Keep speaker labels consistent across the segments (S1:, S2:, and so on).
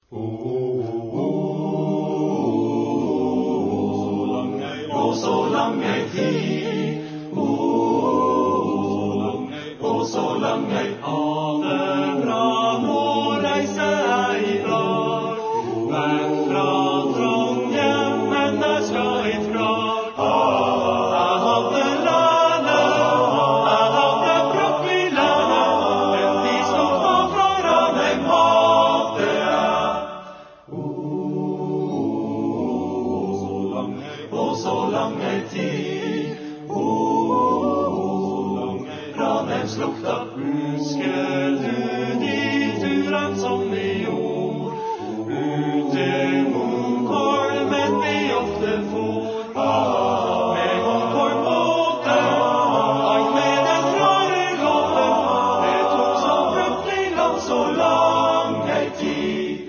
S1: Så lang ei tid, så lang ei adebra må reise ei dag. Men fra Trondheim, men der skal jeg fra. Jeg hadde landet, jeg hadde prakkelig landet, men de slukta fra Ranheim hadde jeg. Så lang ei tid, Ranheims lukta. Husker du de turene som vi gjorde, ute mot Holmen vi ofte for, med Holmenbåten, alt med den rare gåten, det tok så fryktelig langt, så lang ei tid.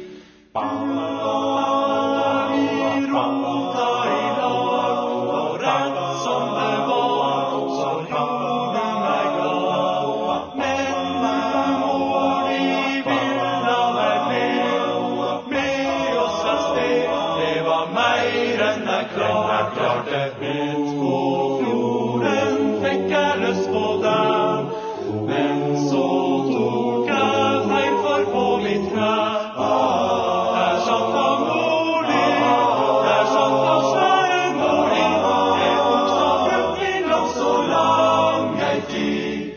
S1: Vi rota i lag, og rett som det var, så gjorde meg glad. Men må de ville med oss av sted, det var mer enn jeg klarte. Ut på fjorden fikk jeg lyst på deg, men så tok jeg feil for på mitt knæ. Der satt han mor di, der satt han svære mor di, det tok så fryktelig langt, så lang ei tid.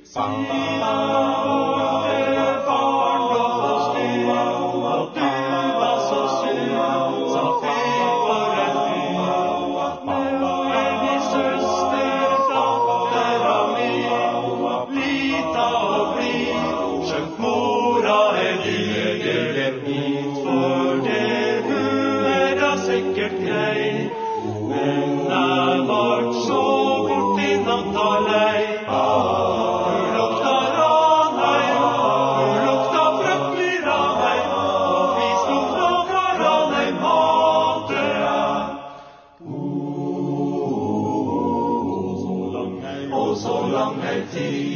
S1: Det barn lå på styr, og du var så sur, så fikk for en fyr. Men de søster, dattera mi, lita og blid, skjønt mora diger hit, for det hun da sikkert grei. Men jeg vart så bort i natta lei. Hun lukta Ranheim, hun lukta fryktelig Ranheim, og fislukta fra Ranheim hadde jeg. Så lang ei tid.